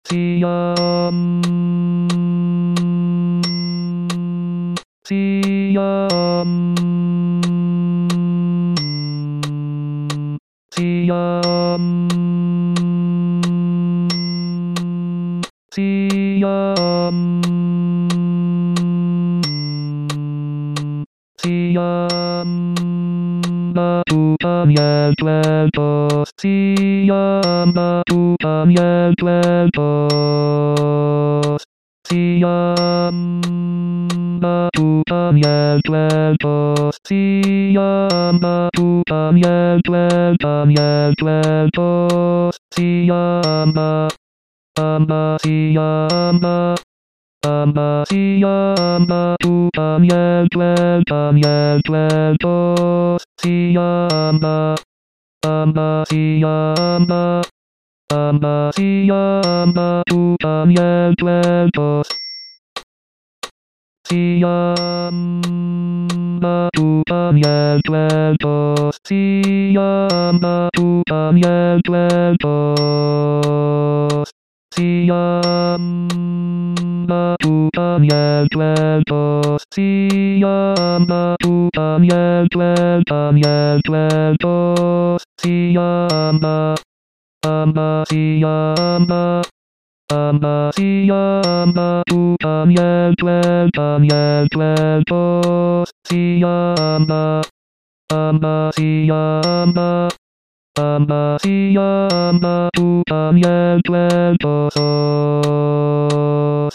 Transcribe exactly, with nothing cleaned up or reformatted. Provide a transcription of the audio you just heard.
Siam. Siam. Siam. Siam. Siam. Batu pamiętłeś, Siam, batu pamiętłeś, Siam, batu pamiętłeś, Siam, batu pamiętłeś, pamiętłeś, Siam, amba, Siam, amba, Siam, batu pamiętłeś, pamiętłeś, Siam, amba, Siam, amba, Siam, batu pamiętłeś, Siam, batu pamiętłeś, Siam, batu pamiętłeś, Siam, batu pamiętłeś, Siam, batu pamiętłeś, pamiętłeś, Siam, amba, Siam, amba, Siam, batu pamiętłeś, pamiętłeś, Siam, amba, Siam, amba, Siam, batu pamiętłeś.